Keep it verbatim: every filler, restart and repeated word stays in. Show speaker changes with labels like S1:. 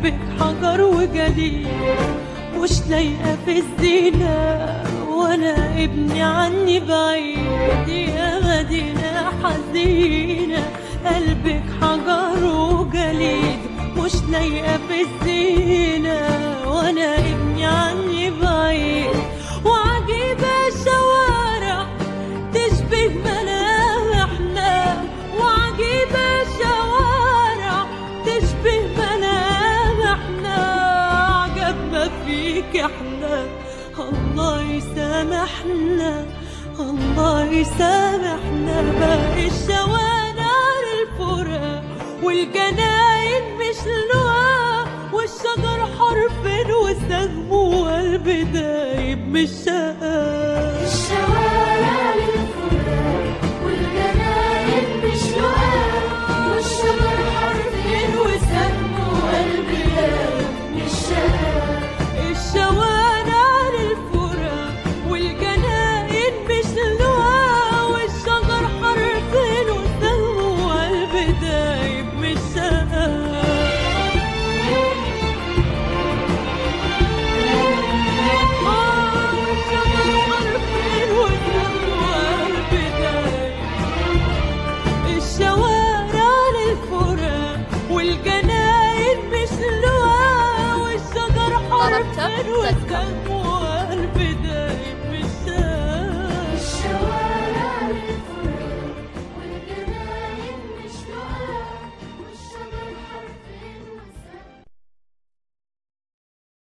S1: قلبك حجر وجليد، مش لايقة في الزينة وانا ابني عني بعيد. يا مدينة حزينة قلبك حجر وجليد، مش لايقة في الزينة وانا ابني عني بعيد. وعجيبة الشوارع تشبه ملامحنا، وعجيبة الشوارع تشبه ملامحنا. عجبنا فيك احنا الله يسامحنا، الله يسامحنا. باقي الشوارع للفراق والجناين مش لقاء، والشجر حرف وسهم وقلب دايب مش شقاء.
S2: الشوارع للفراق والجناين مش لقاء، والشجر حرف وسهم وقلب دايب مش شقاء.
S1: الشوارع للفراق والجناين مش لقاء، والشجر حرف وسهم وقلب دايب مش شقاء. الشوارع للفراق والجناين مش لقاء، والشجر حرف وسهم